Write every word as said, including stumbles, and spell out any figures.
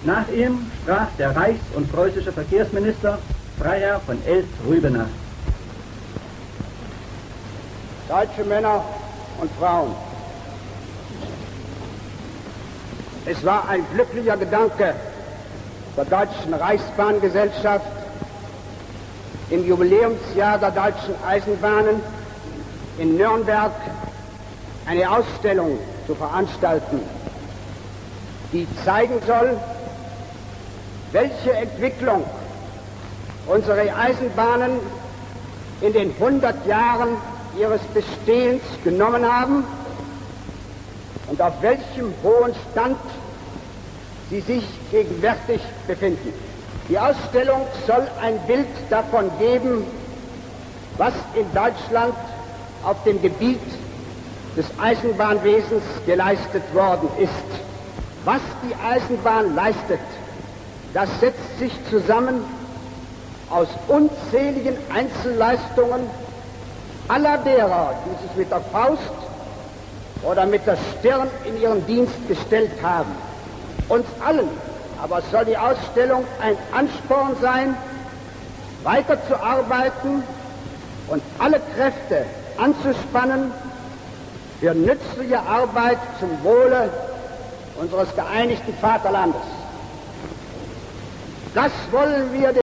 Nach ihm sprach der reichs- und preußische Verkehrsminister Freiherr von Elst-Rübenach. Deutsche Männer und Frauen, es war ein glücklicher Gedanke der Deutschen Reichsbahngesellschaft, im Jubiläumsjahr der Deutschen Eisenbahnen in Nürnberg eine Ausstellung zu veranstalten, die zeigen soll, welche Entwicklung unsere Eisenbahnen in den hundert Jahren ihres Bestehens genommen haben und auf welchem hohen Stand sie sich gegenwärtig befinden. Die Ausstellung soll ein Bild davon geben, was in Deutschland auf dem Gebiet des Eisenbahnwesens geleistet worden ist. Was die Eisenbahn leistet, das setzt sich zusammen aus unzähligen Einzelleistungen aller derer, die sich mit der Faust oder mit der Stirn in ihren Dienst gestellt haben. Uns allen aber soll die Ausstellung ein Ansporn sein, weiterzuarbeiten und alle Kräfte anzuspannen für nützliche Arbeit zum Wohle unseres geeinigten Vaterlandes. Das wollen wir